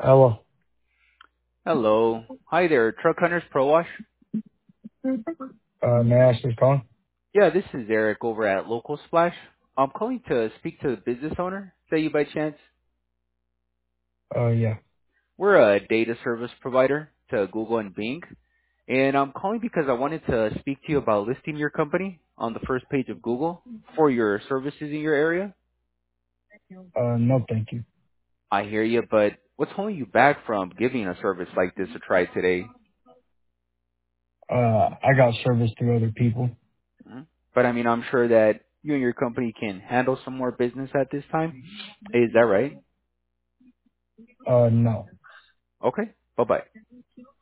Hello. Hello. Hi there, Truck Hunters Pro Wash. May I ask who's calling? Yeah, this is Eric over at Local Splash. I'm calling to speak to the business owner. Is that you by chance? Yeah. We're a data service provider to Google and Bing. And I'm calling because I wanted to speak to you about listing your company on the first page of Google for your services in your area. No, thank you. I hear you, but what's holding you back from giving a service like this a try today? I got service through other people. Mhm. But I mean, I'm sure that you and your company can handle some more business at this time. Is that right? No. Okay. Bye-bye.